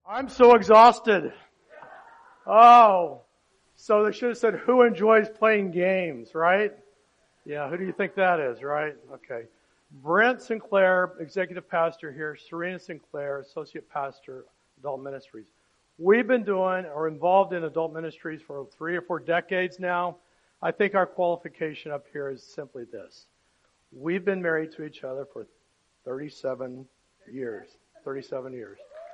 I'm so exhausted. Oh, so they should have said, who enjoys playing games, right? Yeah, who do you think that is, right? Okay. Brent Sinclair, executive pastor here. Serena Sinclair, associate pastor, adult ministries. We've been doing or involved in adult ministries for 3 or 4 decades now. I think our qualification up here is simply this. We've been married to each other for 37 years. 37 years.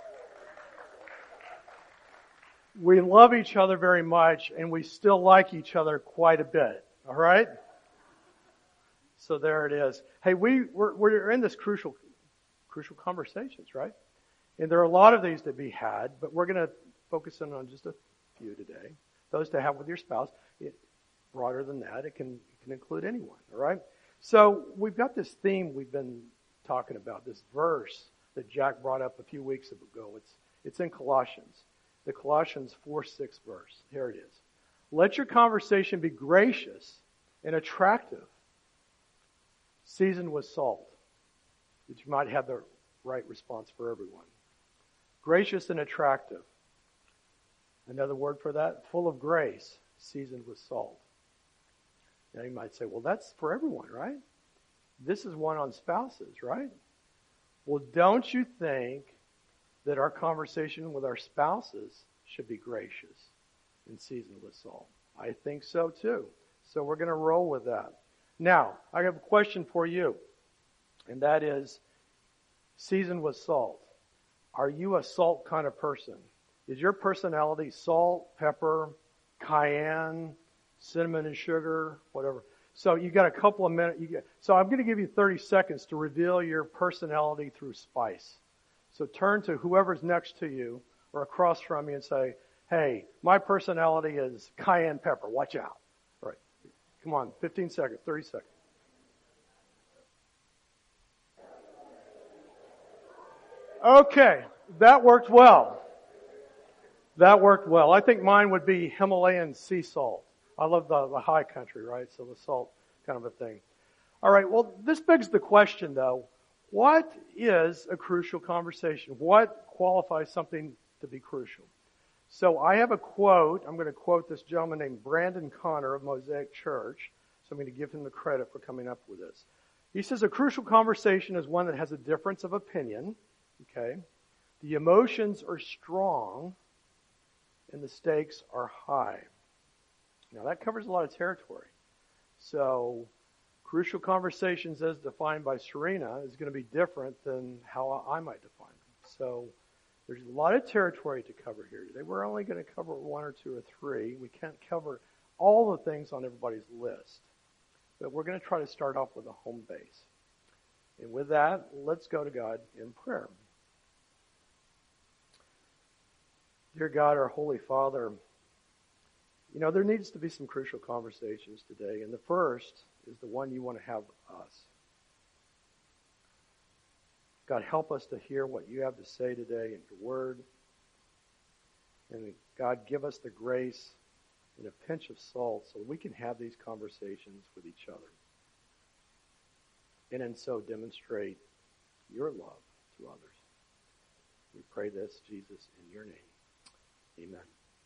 We love each other very much, and we still like each other quite a bit. All right? So there it is. Hey, we're in this crucial conversations, right? And there are a lot of these to be had, but we're going to focus in on just a few today. Those to have with your spouse. Broader than that, it can include anyone. All right? So we've got this theme we've been talking about, this verse that Jack brought up a few weeks ago. It's in Colossians. The Colossians 4:6 verse. Here it is. Let your conversation be gracious and attractive, seasoned with salt, that you might have the right response for everyone. Gracious and attractive. Another word for that, full of grace, seasoned with salt. Now you might say, well, that's for everyone, right? This is one on spouses, right? Well, don't you think that our conversation with our spouses should be gracious and seasoned with salt? I think so too. So we're going to roll with that. Now, I have a question for you, and that is, seasoned with salt. Are you a salt kind of person? Is your personality salt, pepper, cayenne, cinnamon and sugar, whatever? So you got a couple of minutes. So I'm going to give you 30 seconds to reveal your personality through spice. So turn to whoever's next to you or across from you and say, hey, my personality is cayenne pepper. Watch out. All right. Come on, 15 seconds, 30 seconds. Okay, that worked well. That worked well. I think mine would be Himalayan sea salt. I love the high country, right? So the salt kind of a thing. All right, well, this begs the question, though. What is a crucial conversation? What qualifies something to be crucial? So I have a quote. I'm going to quote this gentleman named Brandon Connor of Mosaic Church. So I'm going to give him the credit for coming up with this. He says, a crucial conversation is one that has a difference of opinion. Okay. The emotions are strong and the stakes are high. Now that covers a lot of territory. So crucial conversations as defined by Serena is going to be different than how I might define them. So there's a lot of territory to cover here today. We're only going to cover 1 or 2 or 3. We can't cover all the things on everybody's list. But we're going to try to start off with a home base. And with that, let's go to God in prayer. Dear God, our Holy Father, you know, there needs to be some crucial conversations today. And the first is the one you want to have with us. God, help us to hear what you have to say today in your word. And God, give us the grace and a pinch of salt so that we can have these conversations with each other. And in so demonstrate your love to others. We pray this, Jesus, in your name. Amen.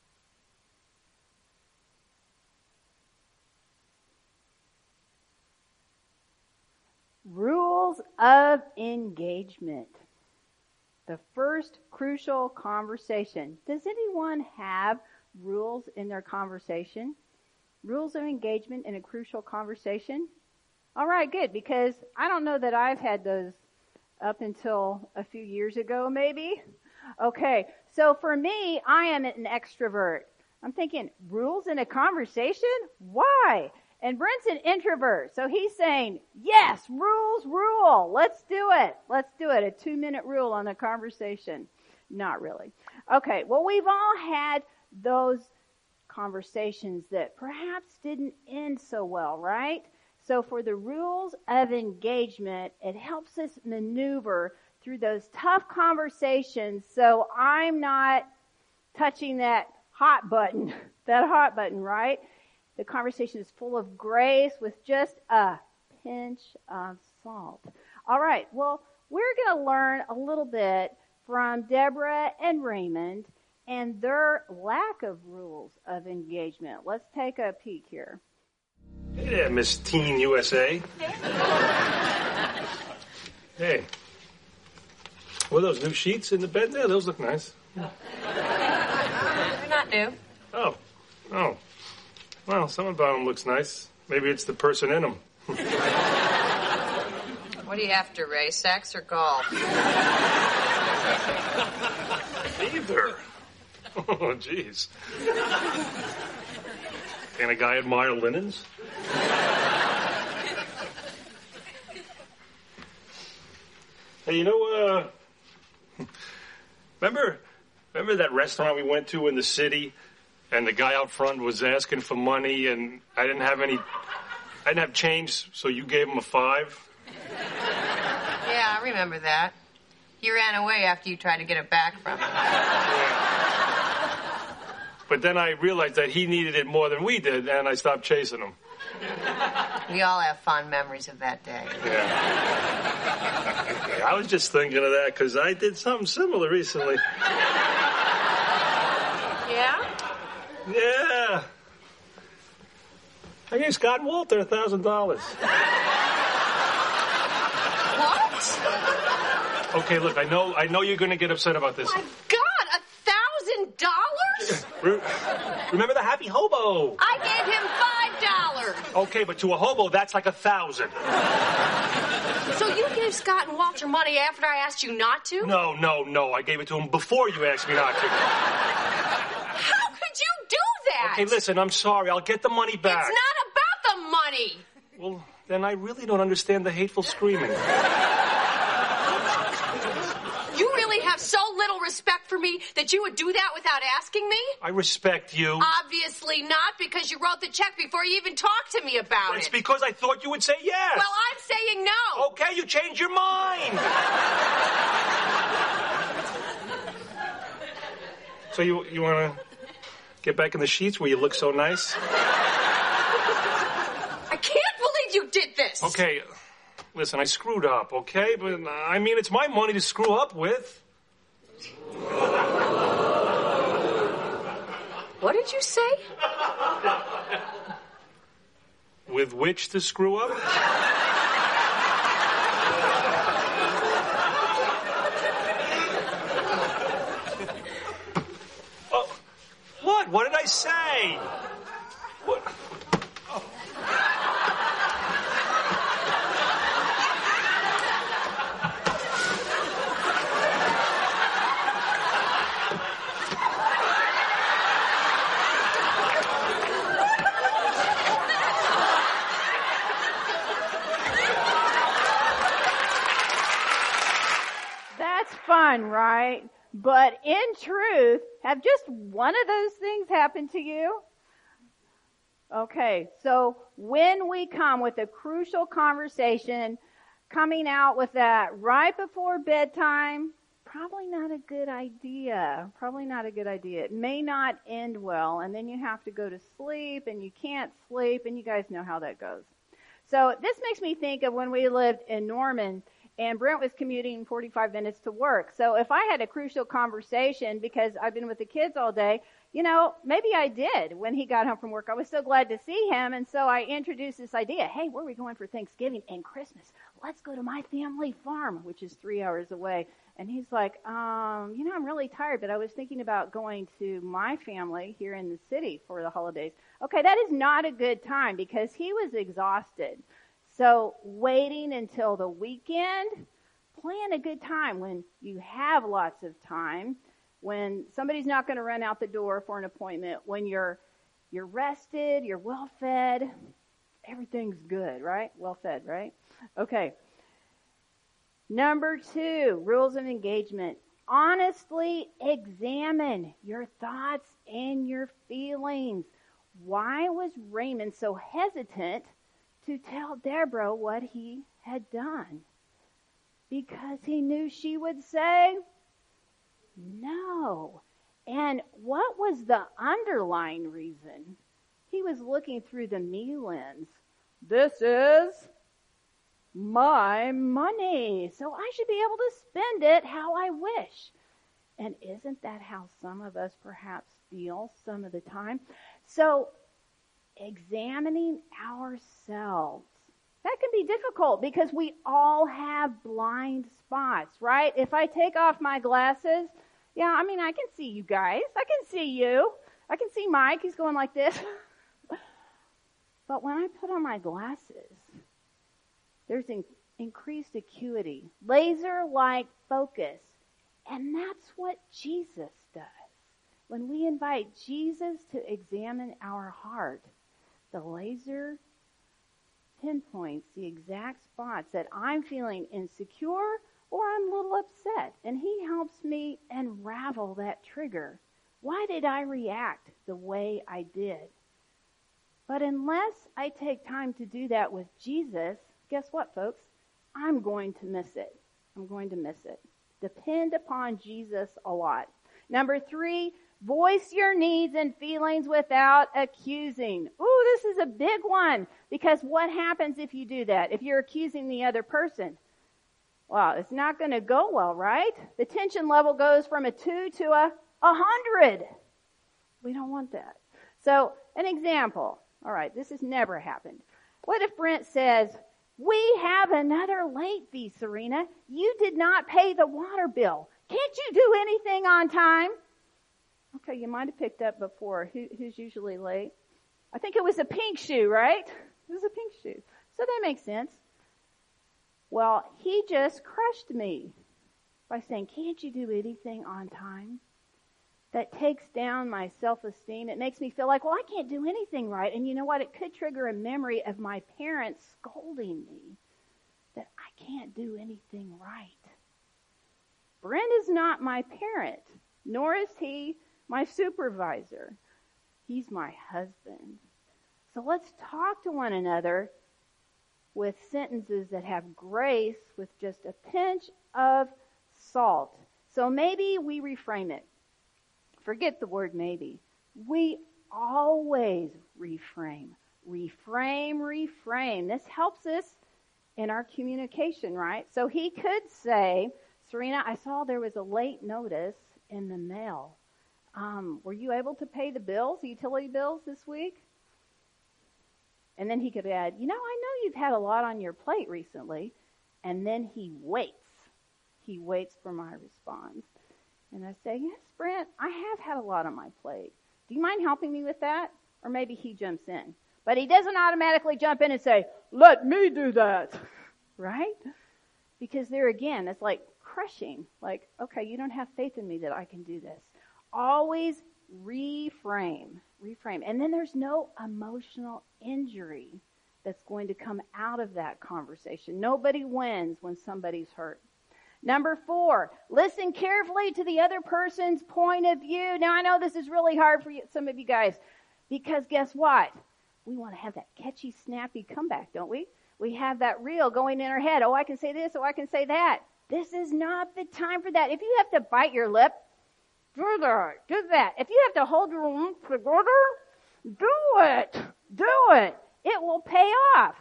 Rules of engagement. The first crucial conversation. Does anyone have rules in their conversation? Rules of engagement in a crucial conversation? All right, good, because I don't know that I've had those up until a few years ago, maybe. Okay, so for me, I am an extrovert. I'm thinking, rules in a conversation? Why? And Brent's an introvert, so he's saying, yes, rules rule. Let's do it. Let's do it. A 2-minute rule on a conversation. Not really. Okay, well, we've all had those conversations that perhaps didn't end so well, right? So for the rules of engagement, it helps us maneuver through those tough conversations so I'm not touching that hot button, right? The conversation is full of grace with just a pinch of salt. All right, well, we're going to learn a little bit from Deborah and Raymond and their lack of rules of engagement. Let's take a peek here. Hey there, Miss Teen USA. Hey. What are those new sheets in the bed there? Those look nice. They're not new. Oh. Well, some about them looks nice. Maybe it's the person in them. What are you after, Ray? Sex or golf? Either. Oh, jeez. Can a guy admire linens? Hey, you know, remember that restaurant we went to in the city, and the guy out front was asking for money, and I didn't have change, so you gave him a $5? Yeah, I remember that. You ran away after you tried to get it back from him. Yeah. But then I realized that he needed it more than we did, and I stopped chasing him. We all have fond memories of that day. Yeah. I was just thinking of that because I did something similar recently. Yeah? Yeah. I gave Scott and Walter $1,000. What? Okay, look, I know you're going to get upset about this. My God, $1,000? Remember the happy hobo? I gave him $5. Okay, but to a hobo, that's like 1,000. So you gave Scott and Walter money after I asked you not to? No. I gave it to him before you asked me not to. How could you do that? Okay, listen, I'm sorry. I'll get the money back. It's not about the money. Well, then I really don't understand the hateful screaming. You really have so little respect for me that you would do that without asking me? I respect you. Obviously not, because you wrote the check before you even talked to me about It's it. because I thought you would say yes. Well, I'm saying no. Okay, you changed your mind. So you want to get back in the sheets where you look so nice? I can't believe you did this. Okay, listen, I screwed up, okay? But, I mean, it's my money to screw up with. What did you say? With which to screw up? Oh, what? What did I say? What? Oh. That's fun, right? But in truth, have just one of those things happened to you? Okay, so when we come with a crucial conversation, coming out with that right before bedtime, probably not a good idea. Probably not a good idea. It may not end well, and then you have to go to sleep, and you can't sleep, and you guys know how that goes. So this makes me think of when we lived in Norman, and Brent was commuting 45 minutes to work. So if I had a crucial conversation because I've been with the kids all day, you know, maybe I did when he got home from work. I was so glad to see him, and so I introduced this idea. Hey, where are we going for Thanksgiving and Christmas? Let's go to my family farm, which is 3 hours away. And he's like, I'm really tired, but I was thinking about going to my family here in the city for the holidays. Okay, that is not a good time because he was exhausted. So waiting until the weekend, plan a good time when you have lots of time, when somebody's not going to run out the door for an appointment, when you're rested, you're well fed, everything's good, right? Well fed, right? Okay. Number 2, rules of engagement. Honestly examine your thoughts and your feelings. Why was Raymond so hesitant to tell Deborah what he had done? Because he knew she would say no. And what was the underlying reason? He was looking through the me lens. This is my money, so I should be able to spend it how I wish. And isn't that how some of us perhaps feel some of the time? So, examining ourselves. That can be difficult because we all have blind spots, right? If I take off my glasses, I can see you guys. I can see you. I can see Mike. He's going like this. But when I put on my glasses, there's increased acuity, laser-like focus. And that's what Jesus does. When we invite Jesus to examine our heart, the laser pinpoints the exact spots that I'm feeling insecure or I'm a little upset. And he helps me unravel that trigger. Why did I react the way I did? But unless I take time to do that with Jesus, guess what, folks? I'm going to miss it. I'm going to miss it. Depend upon Jesus a lot. Number 3, voice your needs and feelings without accusing. Ooh, this is a big one, because what happens if you do that? If you're accusing the other person? Well, it's not going to go well, right? The tension level goes from a 2 to a 100. We don't want that. So, an example. All right, this has never happened. What if Brent says, "We have another late fee, Serena. You did not pay the water bill. Can't you do anything on time?" Okay, you might have picked up before. Who's usually late? I think it was a pink shoe, right? It was a pink shoe. So that makes sense. Well, he just crushed me by saying, "Can't you do anything on time?" That takes down my self-esteem. It makes me feel like, well, I can't do anything right. And you know what? It could trigger a memory of my parents scolding me that I can't do anything right. Brent is not my parent, nor is he my supervisor. He's my husband. So let's talk to one another with sentences that have grace, with just a pinch of salt. So maybe we reframe it. Forget the word maybe. We always reframe. Reframe. This helps us in our communication, right? So he could say, "Serena, I saw there was a late notice in the mail. Were you able to pay the bills, the utility bills this week?" And then he could add, "I know you've had a lot on your plate recently." And then he waits. He waits for my response. And I say, "Yes, Brent, I have had a lot on my plate. Do you mind helping me with that?" Or maybe he jumps in. But he doesn't automatically jump in and say, "Let me do that." Right? Because there again, it's like crushing. Like, okay, you don't have faith in me that I can do this. Always reframe. And then there's no emotional injury that's going to come out of that conversation. Nobody wins when somebody's hurt. Number 4, listen carefully to the other person's point of view. Now, I know this is really hard for some of you guys, because guess what? We want to have that catchy, snappy comeback, don't we? We have that reel going in our head. Oh, I can say this, oh, I can say that. This is not the time for that. If you have to bite your lip, do that. If you have to hold your own together, do it. It will pay off.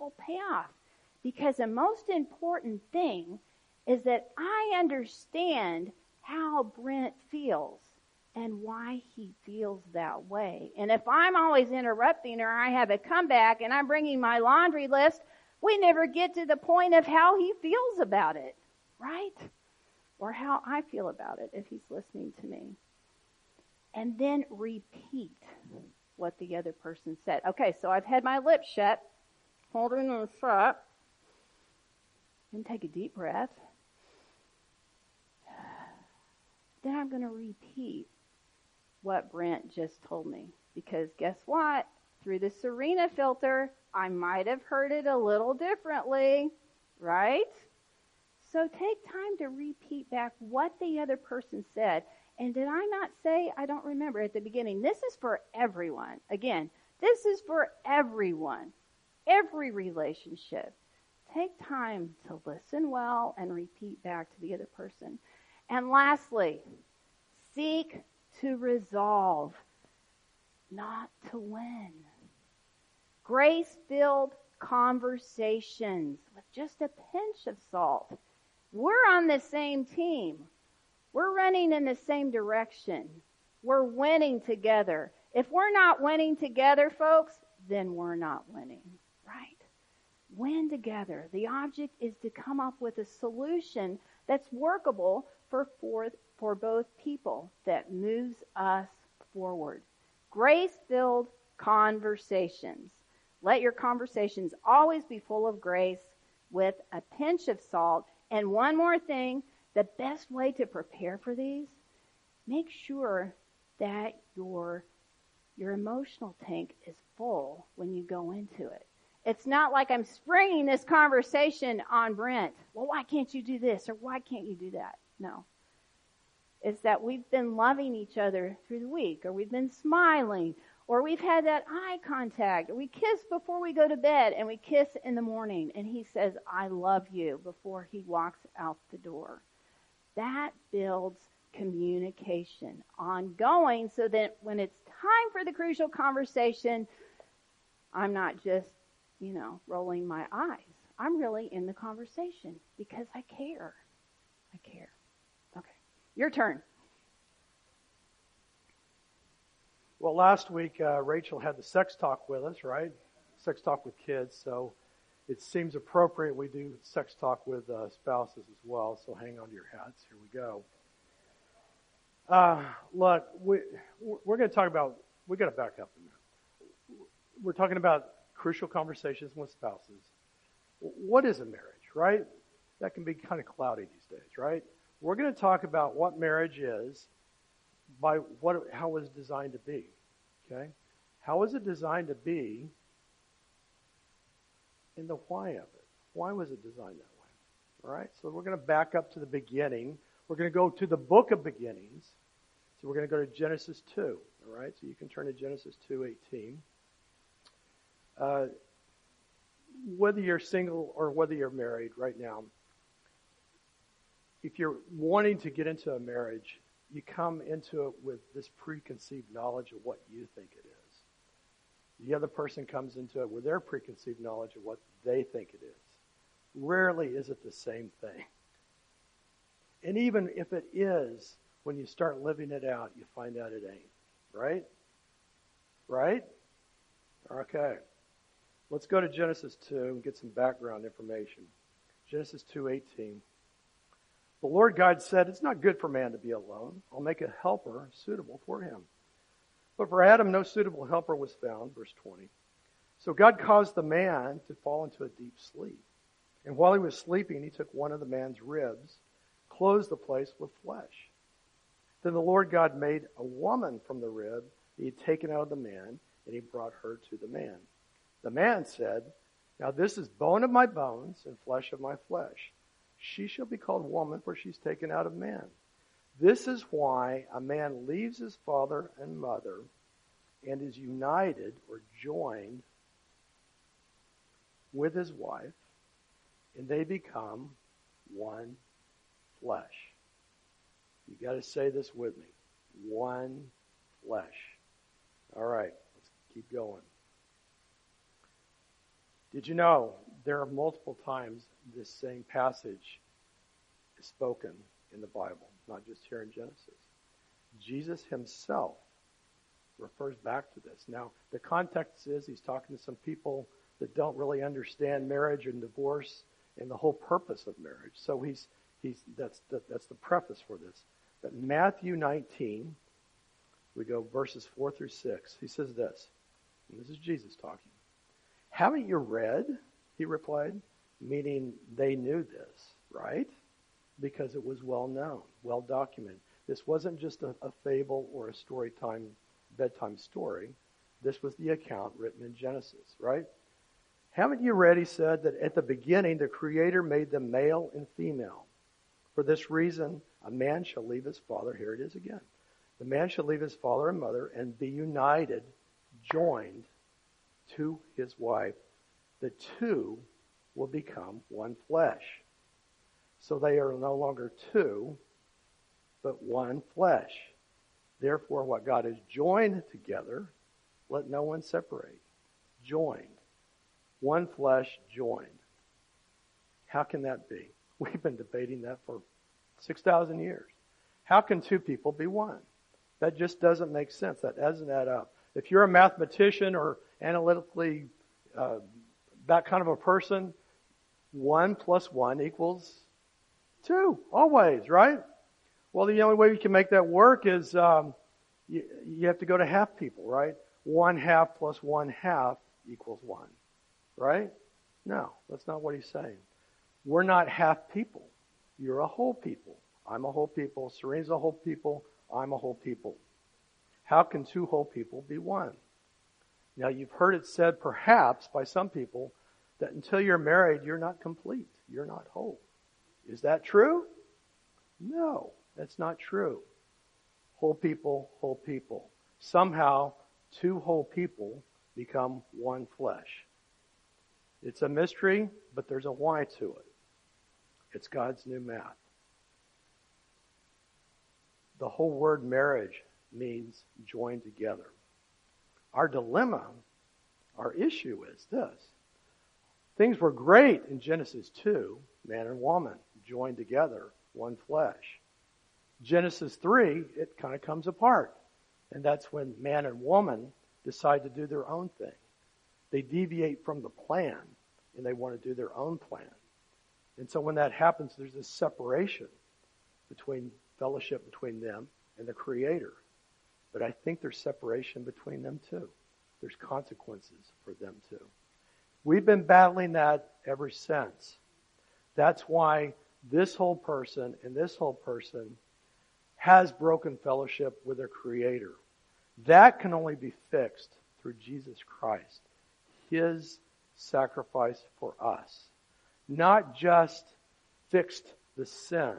Because the most important thing is that I understand how Brent feels and why he feels that way. And if I'm always interrupting or I have a comeback and I'm bringing my laundry list, we never get to the point of how he feels about it, right? Or how I feel about it if he's listening to me. And then repeat what the other person said. Okay, so I've had my lips shut, holding them shut, and take a deep breath. Then I'm going to repeat what Brent just told me. Because guess what? Through the Serena filter, I might have heard it a little differently, right? So take time to repeat back what the other person said. And did I not say, I don't remember at the beginning, this is for everyone. Again, this is for everyone. Every relationship. Take time to listen well and repeat back to the other person. And lastly, seek to resolve, not to win. Grace-filled conversations with just a pinch of salt. We're on the same team. We're running in the same direction. We're winning together. If we're not winning together, folks, then we're not winning, right? Win together. The object is to come up with a solution that's workable for both people, that moves us forward. Grace-filled conversations. Let your conversations always be full of grace with a pinch of salt. And one more thing, the best way to prepare for these, make sure that your emotional tank is full when you go into it. It's not like I'm springing this conversation on Brent. Well, why can't you do this? Or why can't you do that? No. It's that we've been loving each other through the week, or we've been smiling, or we've had that eye contact, or we kiss before we go to bed, and we kiss in the morning, and he says, I love you, before he walks out the door. That builds communication ongoing, so that when it's time for the crucial conversation, I'm not just, rolling my eyes. I'm really in the conversation because I care. Okay. Your turn. Well, last week, Rachel had the sex talk with us, right? Sex talk with kids. So it seems appropriate we do sex talk with spouses as well. So hang on to your hats. Here we go. Look, we're going to talk about, we got to back up a minute. We're talking about crucial conversations with spouses. What is a marriage, right? That can be kind of cloudy these days, right? We're going to talk about what marriage is by how it's designed to be, okay? How is it designed to be and the why of it. Why was it designed that way? All right, so we're going to back up to the beginning. We're going to go to the book of beginnings. So we're going to go to Genesis 2, all right? So you can turn to Genesis 2:18. Whether you're single or whether you're married right now, if you're wanting to get into a marriage, you come into it with this preconceived knowledge of what you think it is. The other person comes into it with their preconceived knowledge of what they think it is. Rarely is it the same thing. And even if it is, when you start living it out, you find out it ain't. Right? Right? Okay. Let's go to Genesis 2 and get some background information. Genesis 2:18. The Lord God said, "It's not good for man to be alone. I'll make a helper suitable for him." But for Adam, no suitable helper was found. Verse 20. So God caused the man to fall into a deep sleep. And while he was sleeping, he took one of the man's ribs, closed the place with flesh. Then the Lord God made a woman from the rib he had taken out of the man, and he brought her to the man. The man said, "Now this is bone of my bones and flesh of my flesh. She shall be called woman, for she's taken out of man. This is why a man leaves his father and mother and is united or joined with his wife, and they become one flesh." You got to say this with me. One flesh. All right, let's keep going. Did you know there are multiple times this same passage is spoken in the Bible, not just here in Genesis? Jesus himself refers back to this. Now, the context is he's talking to some people that don't really understand marriage and divorce and the whole purpose of marriage. So that's the preface for this. But in Matthew 19, we go verses 4 through 6. He says this, and this is Jesus talking. "Haven't you read?" he replied, meaning they knew this, right? Because it was well known, well documented. This wasn't just a fable or a bedtime story. This was the account written in Genesis, right? "Haven't you read," he said, "that at the beginning the Creator made them male and female? For this reason, a man shall leave his father," here it is again, "the man shall leave his father and mother and be united, joined to his wife. The two will become one flesh. So they are no longer two, but one flesh. Therefore, what God has joined together, let no one separate." Joined. One flesh joined. How can that be? We've been debating that for 6,000 years. How can two people be one? That just doesn't make sense. That doesn't add up. If you're a mathematician or analytically that kind of a person, 1 plus 1 equals 2, always, right? Well, the only way you can make that work is you have to go to half people, right? 1/2 plus 1/2 equals 1, right? No, that's not what he's saying. We're not half people. You're a whole people. I'm a whole people. Serene's a whole people. I'm a whole people. How can two whole people be one? Now, you've heard it said perhaps by some people that until you're married, you're not complete. You're not whole. Is that true? No, that's not true. Whole people, whole people. Somehow, two whole people become one flesh. It's a mystery, but there's a why to it. It's God's new math. The whole word marriage means joined together. Our dilemma, our issue is this. Things were great in Genesis 2, man and woman joined together, one flesh. Genesis 3, it kind of comes apart. And that's when man and woman decide to do their own thing. They deviate from the plan, and they want to do their own plan. And so when that happens, there's this separation between fellowship between them and the Creator. But I think there's separation between them too. There's consequences for them too. We've been battling that ever since. That's why this whole person and this whole person has broken fellowship with their Creator. That can only be fixed through Jesus Christ. His sacrifice for us. Not just fixed the sin,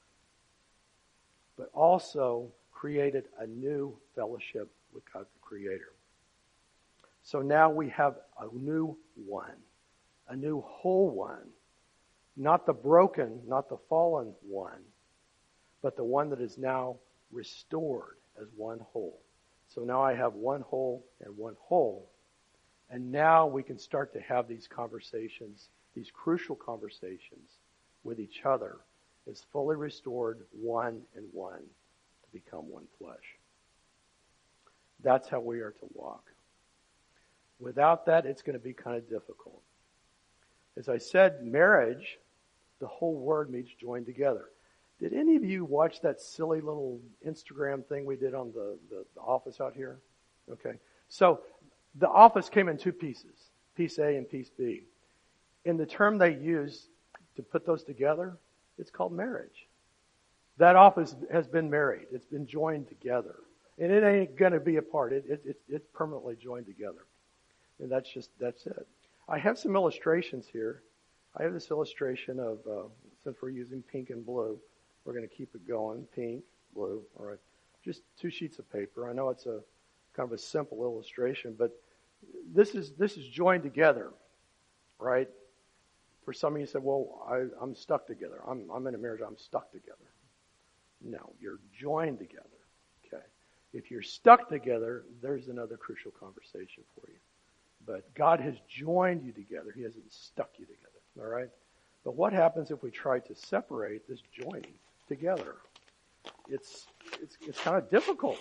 but also created a new fellowship with God the Creator. So now we have a new one, a new whole one. Not the broken, not the fallen one, but the one that is now restored as one whole. So now I have one whole and one whole. And now we can start to have these conversations, these crucial conversations with each other as fully restored one and one to become one flesh. That's how we are to walk. Without that, it's going to be kind of difficult. As I said, marriage, the whole word means joined together. Did any of you watch that silly little Instagram thing we did on the office out here? Okay. So the office came in two pieces, piece A and piece B. And the term they use to put those together, it's called marriage. That office has been married. It's been joined together. And it ain't going to be apart. It's permanently joined together. And that's it. I have some illustrations here. I have this illustration of, since we're using pink and blue, we're going to keep it going. Pink, blue, all right. Just 2 sheets of paper. I know it's a kind of a simple illustration, but this is joined together, right? For some of you said, well, I'm stuck together. I'm in a marriage, I'm stuck together. No, you're joined together, okay? If you're stuck together, there's another crucial conversation for you. But God has joined you together. He hasn't stuck you together, all right? But what happens if we try to separate this joining together? It's kind of difficult.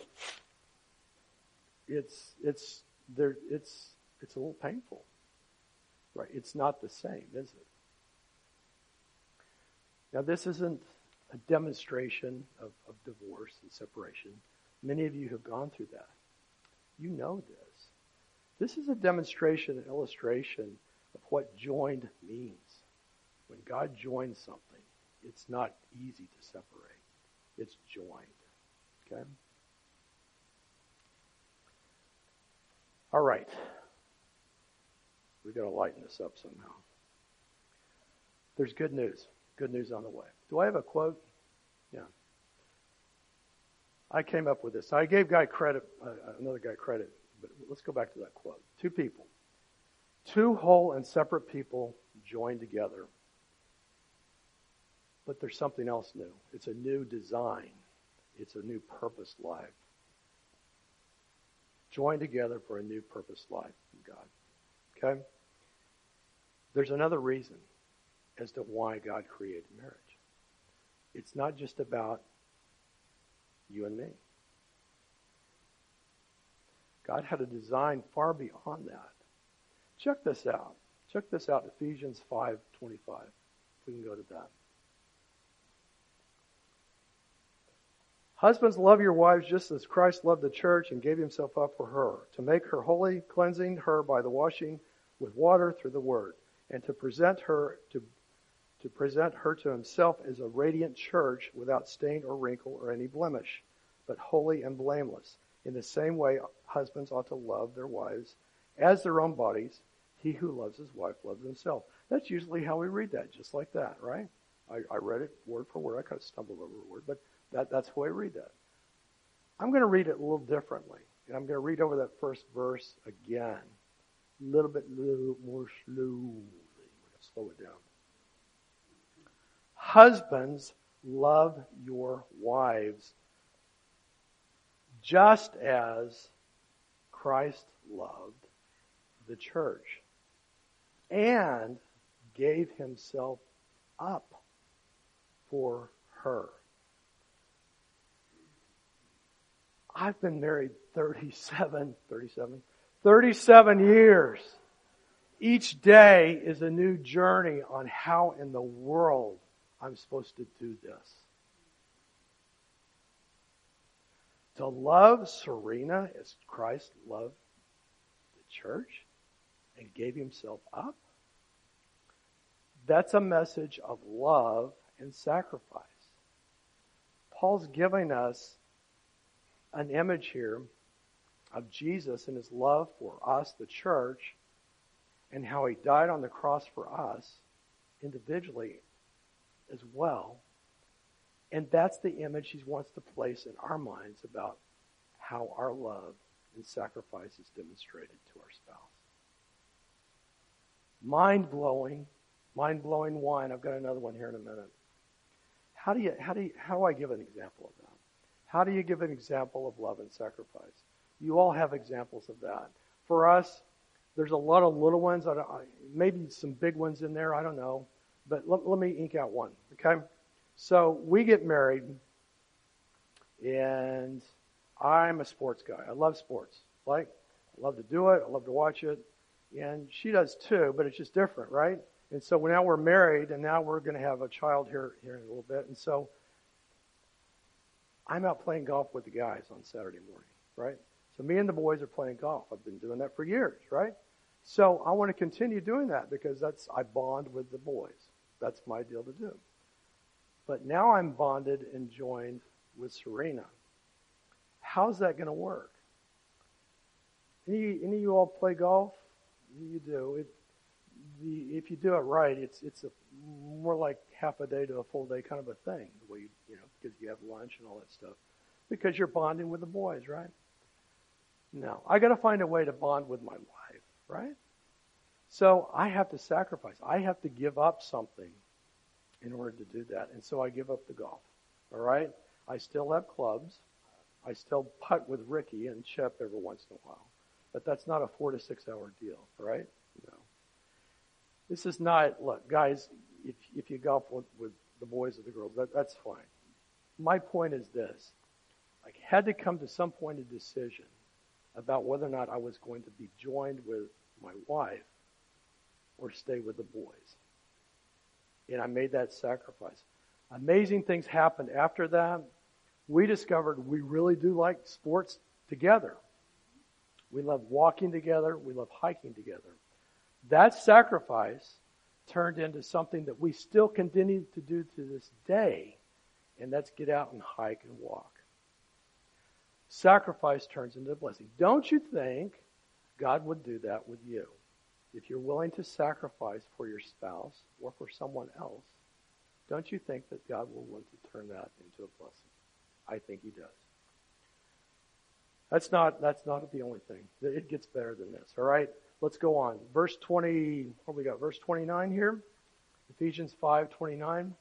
It's a little painful, right? It's not the same, is it? Now, this isn't a demonstration of divorce and separation. Many of you have gone through that. You know this. This is a demonstration, an illustration of what joined means. When God joins something, it's not easy to separate. It's joined. Okay? All right. We've got to lighten this up somehow. There's good news. Good news on the way. Do I have a quote? Yeah. I came up with this. I gave another guy credit, but let's go back to that quote. 2 people. 2 whole and separate people joined together. But there's something else new. It's a new design. It's a new purpose life. Joined together for a new purpose life in God. Okay? There's another reason as to why God created marriage. It's not just about You and me. God had a design far beyond that. Check this out. Check this out, Ephesians 5:25. We can go to that. Husbands, love your wives just as Christ loved the church and gave himself up for her, to make her holy, cleansing her by the washing with water through the word, and to present her to himself as a radiant church without stain or wrinkle or any blemish, but holy and blameless. In the same way, husbands ought to love their wives as their own bodies. He who loves his wife loves himself. That's usually how we read that, just like that, right? I read it word for word. I kind of stumbled over a word, but that's how I read that. I'm going to read it a little differently. And I'm going to read over that first verse again. A little more slowly. We're going to slow it down. Husbands, love your wives just as Christ loved the church and gave himself up for her. I've been married 37 years. Each day is a new journey on how in the world I'm supposed to do this. To love Serena as Christ loved the church and gave himself up, that's a message of love and sacrifice. Paul's giving us an image here of Jesus and his love for us, the church, and how he died on the cross for us individually as well. And that's the image he wants to place in our minds about how our love and sacrifice is demonstrated to our spouse. Mind-blowing wine. I've got another one here in a minute. How do I give an example of that? How do you give an example of love and sacrifice? You all have examples of that. For us, there's a lot of little ones. Maybe some big ones in there. I don't know. But let me ink out one. Okay? So we get married, and I'm a sports guy. I love sports. I love to do it. I love to watch it. And she does too, but it's just different, right? And so now we're married, and now we're going to have a child here in a little bit. And so I'm out playing golf with the guys on Saturday morning, right? So me and the boys are playing golf. I've been doing that for years, right? So I want to continue doing that because I bond with the boys. That's my deal to do. But now I'm bonded and joined with Serena. How's that going to work? Any of you all play golf? You do. If you do it right, it's more like half a day to a full day kind of a thing. The way because you have lunch and all that stuff, because you're bonding with the boys, right? No, I got to find a way to bond with my wife, right? So I have to sacrifice. I have to give up something in order to do that, and so I give up the golf. All right, I still have clubs. I still putt with Ricky and Chip every once in a while, but that's not a 4 to 6 hour deal, right? No. This is not, look, guys, if you golf with the boys or the girls, that's fine. My point is this. I had to come to some point of decision about whether or not I was going to be joined with my wife or stay with the boys. And I made that sacrifice. Amazing things happened after that. We discovered we really do like sports together. We love walking together. We love hiking together. That sacrifice turned into something that we still continue to do to this day, and that's get out and hike and walk. Sacrifice turns into a blessing. Don't you think God would do that with you? If you're willing to sacrifice for your spouse or for someone else, don't you think that God will want to turn that into a blessing? I think he does. That's not the only thing. It gets better than this, all right? Let's go on. Verse 20, what we got? Verse 29 here. Ephesians 5:29.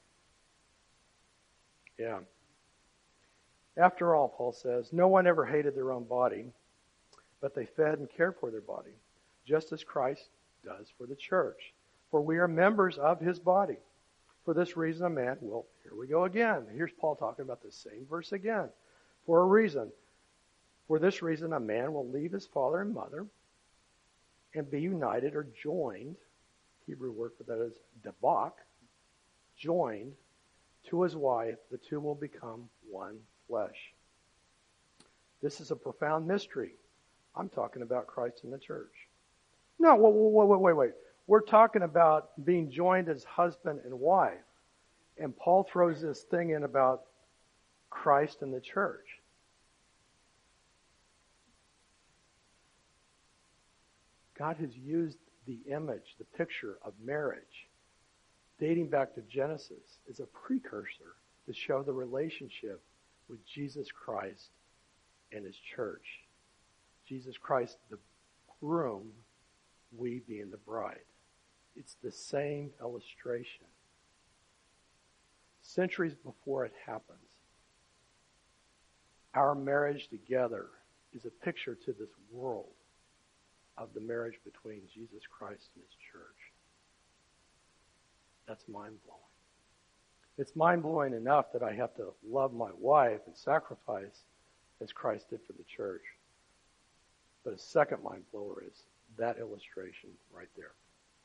Yeah. After all, Paul says, no one ever hated their own body, but they fed and cared for their body, just as Christ does for the church. For we are members of his body. For this reason, a man, well, here we go again. Here's Paul talking about the same verse again. For a reason. For this reason, a man will leave his father and mother and be united or joined, Hebrew word for that is dabak, joined to his wife. The two will become one flesh. This is a profound mystery. I'm talking about Christ and the church. No, wait. We're talking about being joined as husband and wife. And Paul throws this thing in about Christ and the church. God has used the image, the picture of marriage, dating back to Genesis, as a precursor to show the relationship with Jesus Christ and his church. Jesus Christ, the groom, we being the bride. It's the same illustration. Centuries before it happens, our marriage together is a picture to this world of the marriage between Jesus Christ and his church. That's mind-blowing. It's mind-blowing enough that I have to love my wife and sacrifice as Christ did for the church. But a second mind-blower is that illustration right there.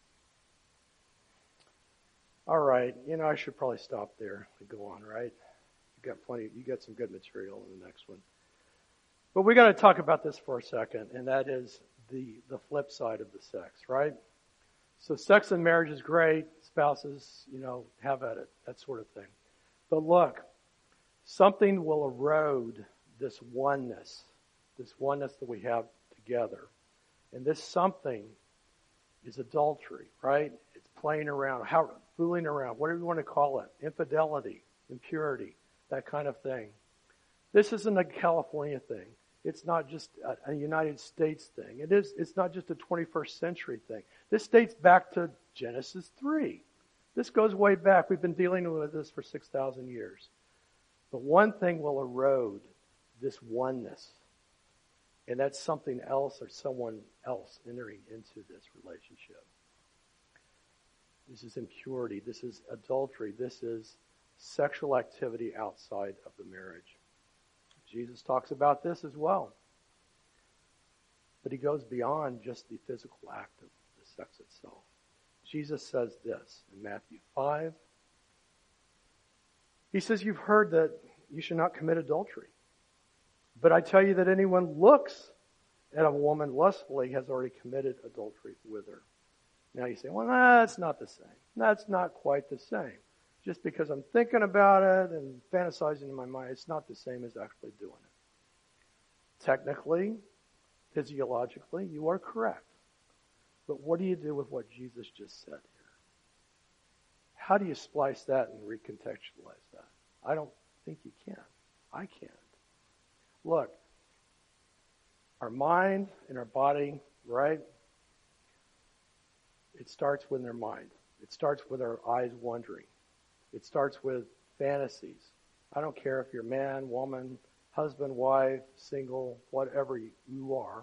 All right, I should probably stop there and go on, right? You got some good material in the next one. But we got to talk about this for a second, and that is the flip side of the sex, right? So sex in marriage is great. Spouses, have at it, that sort of thing. But look, something will erode this oneness that we have together. And this something is adultery, right? It's playing around, fooling around, whatever you want to call it, infidelity, impurity, that kind of thing. This isn't a California thing. It's not just a United States thing. It's not just a 21st century thing. This dates back to Genesis 3. This goes way back. We've been dealing with this for 6,000 years. But one thing will erode this oneness. And that's something else or someone else entering into this relationship. This is impurity. This is adultery. This is sexual activity outside of the marriage. Jesus talks about this as well. But he goes beyond just the physical act of the sex itself. Jesus says this in Matthew 5. He says, "You've heard that you should not commit adultery. But I tell you that anyone looks at a woman lustfully has already committed adultery with her." Now you say, well, that's not the same. That's not quite the same. Just because I'm thinking about it and fantasizing in my mind, it's not the same as actually doing it. Technically, physiologically, you are correct. But what do you do with what Jesus just said here? How do you splice that and recontextualize that? I don't think you can. I can't. Look, our mind and our body, right? It starts with our mind. It starts with our eyes wandering. It starts with fantasies. I don't care if you're man, woman, husband, wife, single, whatever you are.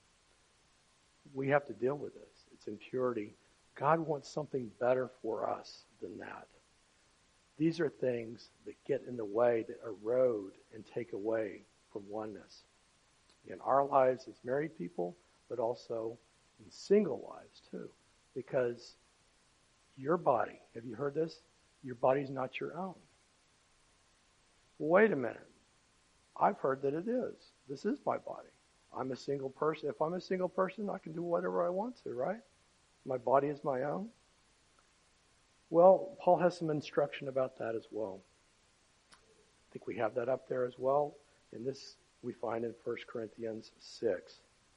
We have to deal with this. It's impurity. God wants something better for us than that. These are things that get in the way, that erode and take away from oneness. In our lives as married people, but also in single lives too. Because your body, have you heard this? Your body's not your own. Wait a minute. I've heard that it is. This is my body. I'm a single person. If I'm a single person, I can do whatever I want to, right? My body is my own. Well, Paul has some instruction about that as well. I think we have that up there as well. And this we find in 1 Corinthians 6.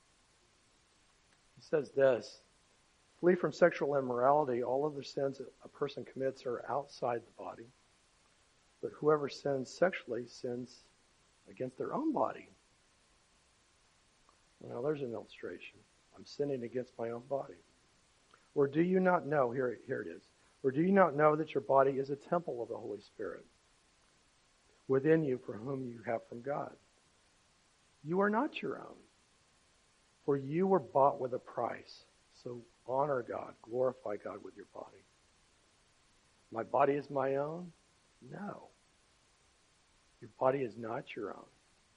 He says this, "Flee from sexual immorality. All other sins that a person commits are outside the body. But whoever sins sexually sins against their own body." Well, there's an illustration. I'm sinning against my own body. Or do you not know, here it is, or do you not know that your body is a temple of the Holy Spirit within you, for whom you have from God? You are not your own, for you were bought with a price. So honor God, glorify God with your body. My body is my own? No. Your body is not your own.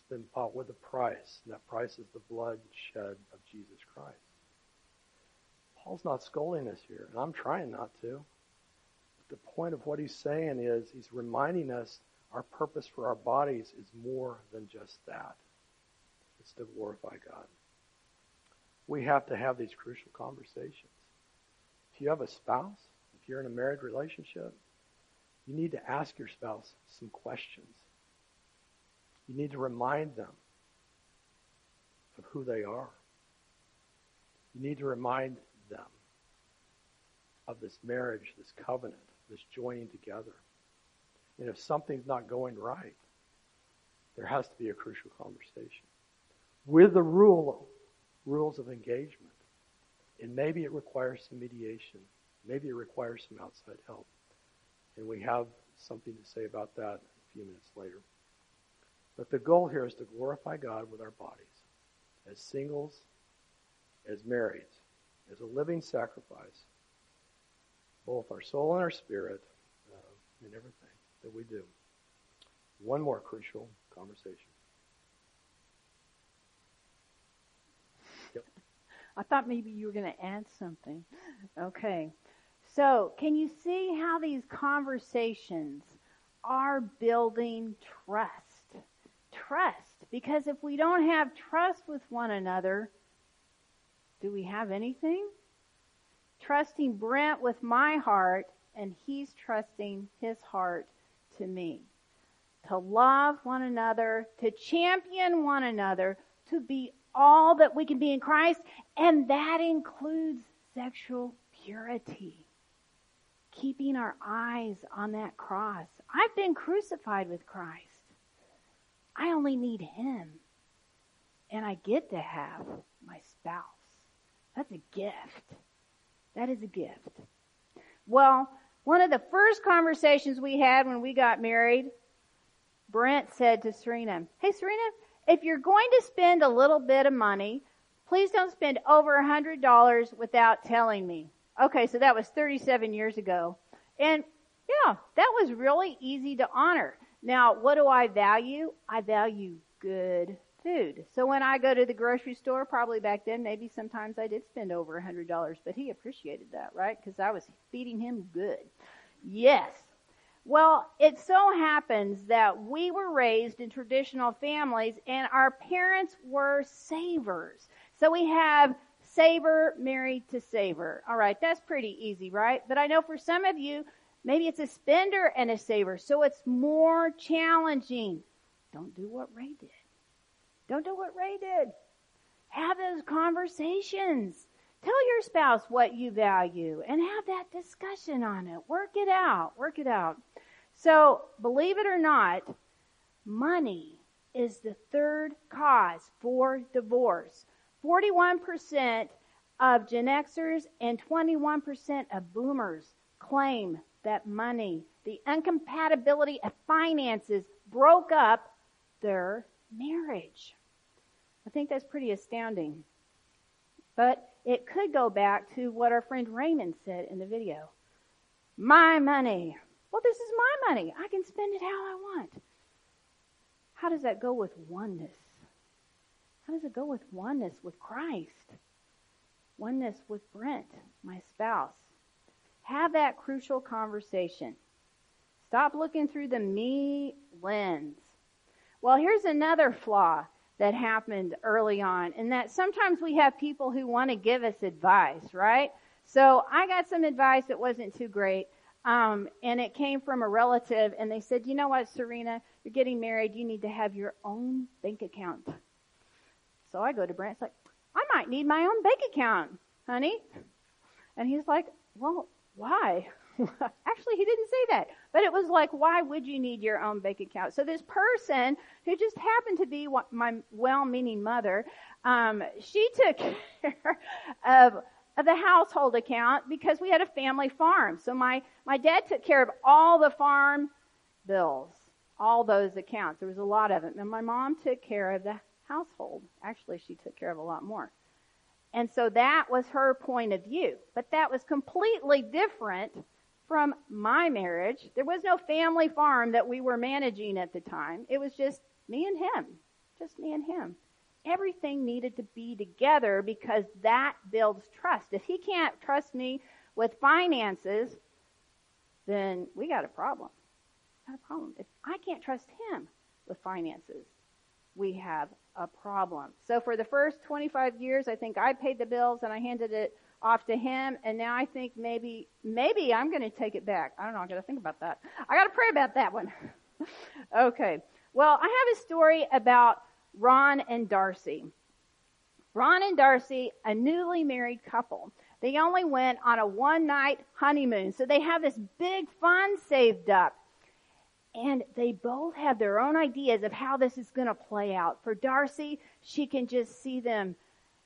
been bought with a price, and that price is the blood shed of Jesus Christ. Paul's not scolding us here, and I'm trying not to. But the point of what he's saying is he's reminding us our purpose for our bodies is more than just that. It's to glorify God. We have to have these crucial conversations. If you have a spouse, if you're in a married relationship, you need to ask your spouse some questions. You need to remind them of who they are. You need to remind them of this marriage, this covenant, this joining together. And if something's not going right, there has to be a crucial conversation with the rules of engagement. And maybe it requires some mediation. Maybe it requires some outside help. And we have something to say about that a few minutes later. But the goal here is to glorify God with our bodies, as singles, as marrieds, as a living sacrifice, both our soul and our spirit, and everything that we do. One more crucial conversation. Yep. I thought maybe you were going to add something. Okay. So, can you see how these conversations are building trust? Trust. Because if we don't have trust with one another, do we have anything? Trusting Brent with my heart, and he's trusting his heart to me. To love one another, to champion one another, to be all that we can be in Christ, and that includes sexual purity. Keeping our eyes on that cross. I've been crucified with Christ. I only need him. And I get to have my spouse. That's a gift. That is a gift. Well, one of the first conversations we had when we got married, Brent said to Serena, "Hey Serena, if you're going to spend a little bit of money, please don't spend over $100 without telling me." Okay, so that was 37 years ago. And yeah, that was really easy to honor. Now, what do I value? I value good food. So when I go to the grocery store, probably back then, maybe sometimes I did spend over $100, but he appreciated that, right? Because I was feeding him good. Yes. Well, it so happens that we were raised in traditional families and our parents were savers. So we have saver married to saver. All right, that's pretty easy, right? But I know for some of you, maybe it's a spender and a saver, so it's more challenging. Don't do what Ray did. Don't do what Ray did. Have those conversations. Tell your spouse what you value and have that discussion on it. Work it out. Work it out. So, believe it or not, money is the third cause for divorce. 41% of Gen Xers and 21% of boomers claim that money, the incompatibility of finances, broke up their marriage. I think that's pretty astounding. But it could go back to what our friend Raymond said in the video. My money. Well, this is my money. I can spend it how I want. How does that go with oneness? How does it go with oneness with Christ? Oneness with Brent, my spouse. Have that crucial conversation. Stop looking through the me lens. Well, here's another flaw that happened early on, and that sometimes we have people who want to give us advice, right? So I got some advice that wasn't too great, and it came from a relative, and they said, "You know what, Serena, you're getting married, you need to have your own bank account." So I go to Brent, it's like, "I might need my own bank account, honey." And he's like, "Well, why?" Actually, he didn't say that. But it was like, why would you need your own bank account? So this person, who just happened to be my well-meaning mother, she took care of the household account because we had a family farm. So my dad took care of all the farm bills, all those accounts. There was a lot of them. And my mom took care of the household. Actually, she took care of a lot more. And so that was her point of view. But that was completely different from my marriage. There was no family farm that we were managing at the time. It was just me and him. Just me and him. Everything needed to be together because that builds trust. If he can't trust me with finances, then we got a problem. If I can't trust him with finances, we have a problem. So for the first 25 years, I think I paid the bills and I handed it off to him, and now I think maybe I'm going to take it back. I don't know. I got to think about that. I got to pray about that one. Okay. Well, I have a story about Ron and Darcy. Ron and Darcy, a newly married couple. They only went on a one-night honeymoon, so they have this big fund saved up. And they both have their own ideas of how this is going to play out. For Darcy, she can just see them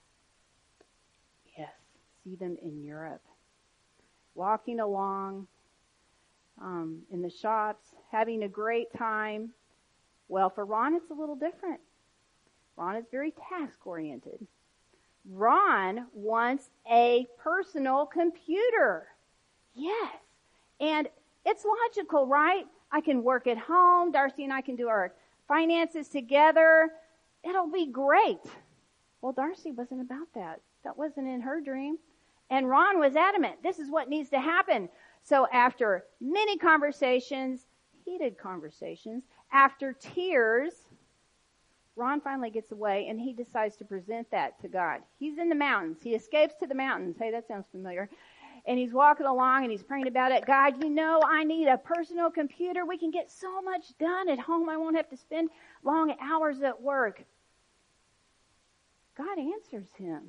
in Europe, walking along in the shops, having a great time. Well, for Ron, it's a little different. Ron is very task-oriented. Ron wants a personal computer. Yes. And it's logical, right? I can work at home. Darcy and I can do our finances together. It'll be great. Well, Darcy wasn't about that. That wasn't in her dream. And Ron was adamant. This is what needs to happen. So after many conversations, heated conversations, after tears, Ron finally gets away and he decides to present that to God. He's in the mountains. He escapes to the mountains. Hey, that sounds familiar. And he's walking along and he's praying about it. God, I need a personal computer. We can get so much done at home. I won't have to spend long hours at work. God answers him.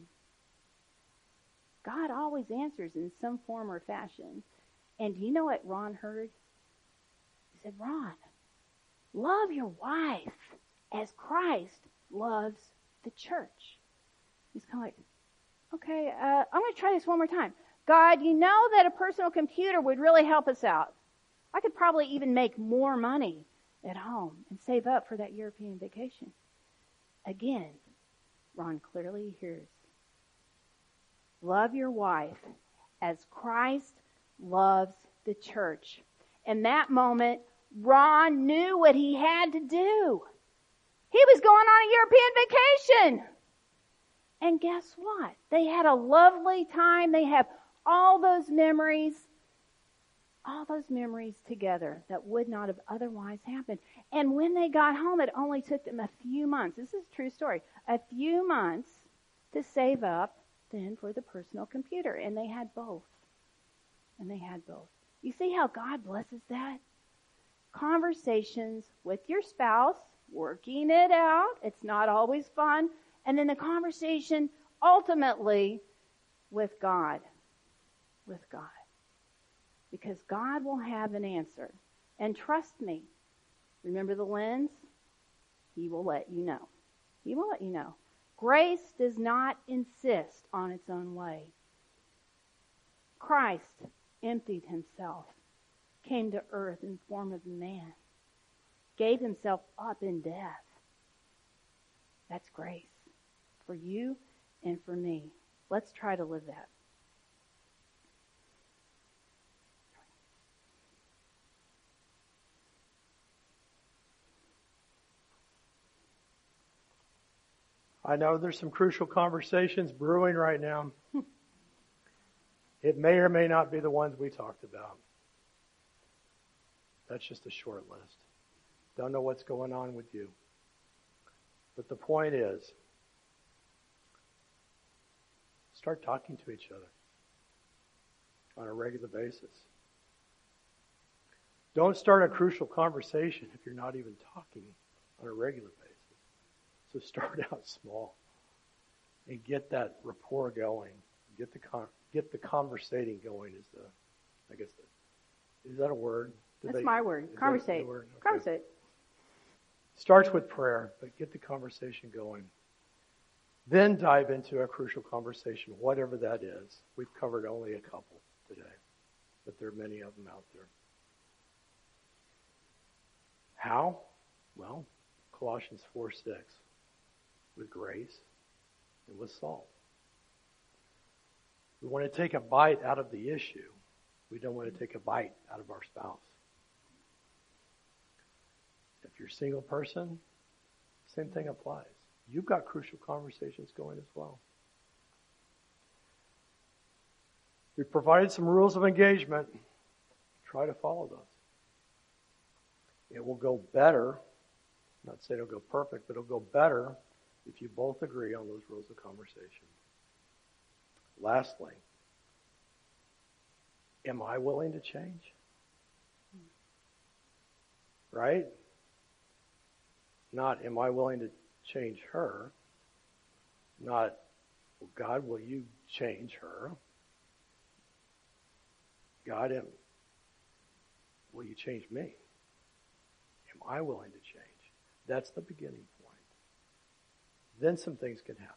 God always answers in some form or fashion. And do you know what Ron heard? He said, Ron, love your wife as Christ loves the church. He's kind of like, okay, I'm going to try this one more time. God, you know that a personal computer would really help us out. I could probably even make more money at home and save up for that European vacation. Again, Ron clearly hears. Love your wife as Christ loves the church. In that moment, Ron knew what he had to do. He was going on a European vacation. And guess what? They had a lovely time. They have all those memories together that would not have otherwise happened. And when they got home, it only took them a few months. This is a true story. A few months to save up then for the personal computer. And they had both. You see how God blesses that? Conversations with your spouse, working it out. It's not always fun. And then the conversation ultimately with God. Because God will have an answer. And trust me, remember the lens? He will let you know. Grace does not insist on its own way. Christ emptied himself, came to earth in form of a man, gave himself up in death. That's grace for you and for me. Let's try to live that. I know there's some crucial conversations brewing right now. It may or may not be the ones we talked about. That's just a short list. Don't know what's going on with you. But the point is, start talking to each other on a regular basis. Don't start a crucial conversation if you're not even talking on a regular basis. So start out small and get that rapport going. Get the conversating going is that a word? That's my word. Conversate. Okay. Conversate. Starts with prayer, but get the conversation going. Then dive into a crucial conversation, whatever that is. We've covered only a couple today, but there are many of them out there. How? Well, Colossians 4:6, with grace and with salt. We want to take a bite out of the issue. We don't want to take a bite out of our spouse. If you're a single person, Same thing applies. You've got crucial conversations going as well. We provided some rules of engagement. Try to follow those. It will go better, not say it'll go perfect, but it'll go better if you both agree on those rules of conversation. Lastly, am I willing to change? Right? Not, am I willing to change her? Not, well, God, will you change her? God, will you change me? Am I willing to change? That's the beginning point. Then some things can happen.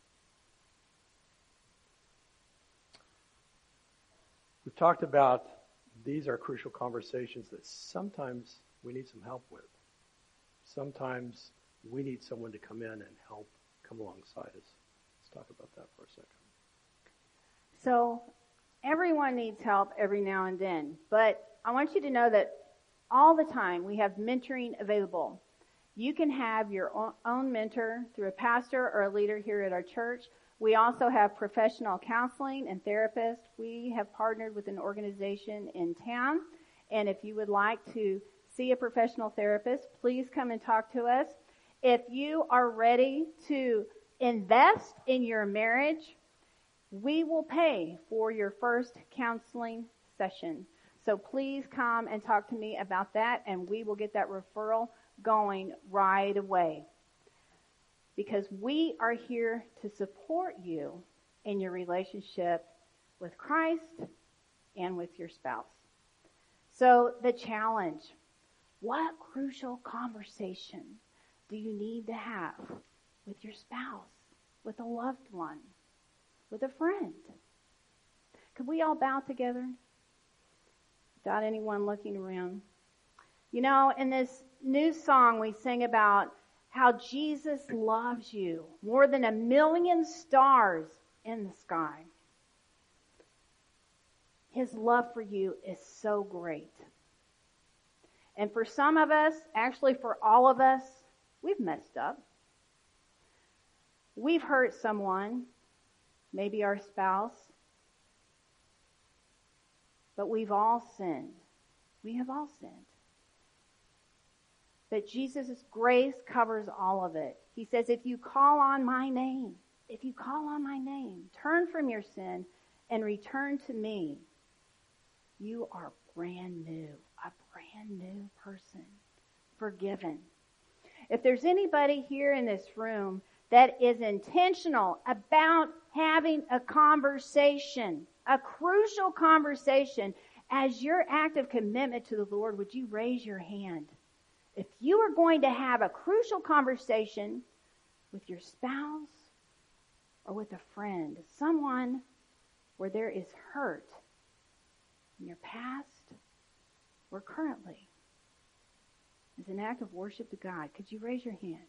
We've talked about these are crucial conversations that sometimes we need some help with. Sometimes we need someone to come in and help come alongside us. Let's talk about that for a second. So everyone needs help every now and then, but I want you to know that all the time we have mentoring available. You can have your own mentor through a pastor or a leader here at our church. We also have professional counseling and therapists. We have partnered with an organization in town, and if you would like to see a professional therapist, please come and talk to us. If you are ready to invest in your marriage, we will pay for your first counseling session. So please come and talk to me about that, and we will get that referral going right away. Because we are here to support you in your relationship with Christ and with your spouse. So the challenge, what crucial conversation do you need to have with your spouse, with a loved one, with a friend? Could we all bow together without anyone looking around? You know, in this new song we sing about how Jesus loves you more than 1,000,000 stars in the sky. His love for you is so great. And for some of us, actually for all of us, we've messed up. We've hurt someone, maybe our spouse, but we've all sinned. We have all sinned. But Jesus' grace covers all of it. He says, if you call on my name, turn from your sin and return to me, you are brand new, a brand new person, forgiven. If there's anybody here in this room that is intentional about having a conversation, a crucial conversation, as your act of commitment to the Lord, would you raise your hand? If you are going to have a crucial conversation with your spouse or with a friend, someone where there is hurt in your past or currently, as an act of worship to God, could you raise your hand?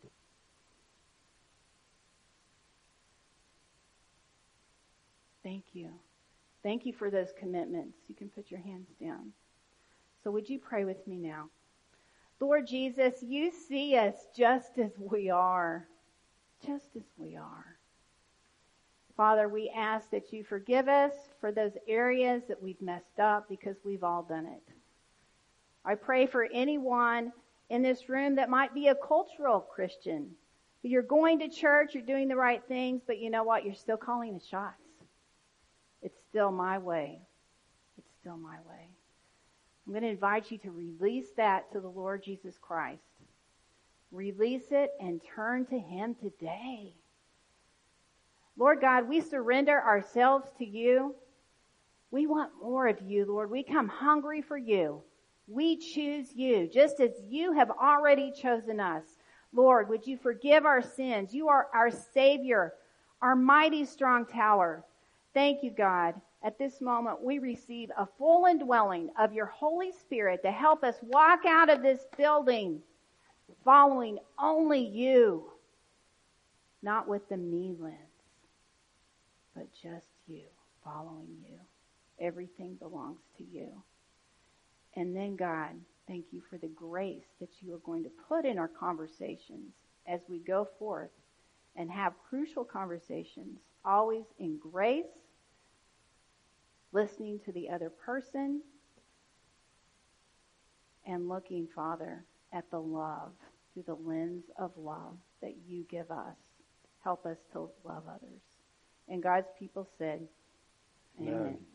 Thank you. Thank you for those commitments. You can put your hands down. So would you pray with me now? Lord Jesus, you see us just as we are. Just as we are. Father, we ask that you forgive us for those areas that we've messed up, because we've all done it. I pray for anyone in this room that might be a cultural Christian. You're going to church, you're doing the right things, but you know what? You're still calling the shots. It's still my way. It's still my way. I'm going to invite you to release that to the Lord Jesus Christ. Release it and turn to Him today. Lord God, we surrender ourselves to you. We want more of you, Lord. We come hungry for you. We choose you, just as you have already chosen us. Lord, would you forgive our sins? You are our Savior, our mighty strong tower. Thank you, God. At this moment, we receive a full indwelling of your Holy Spirit to help us walk out of this building following only you, not with the me lens, but just you, following you. Everything belongs to you. And then, God, thank you for the grace that you are going to put in our conversations as we go forth and have crucial conversations, always in grace, listening to the other person, and looking, Father, at the love, through the lens of love that you give us. Help us to love others. And God's people said, Amen.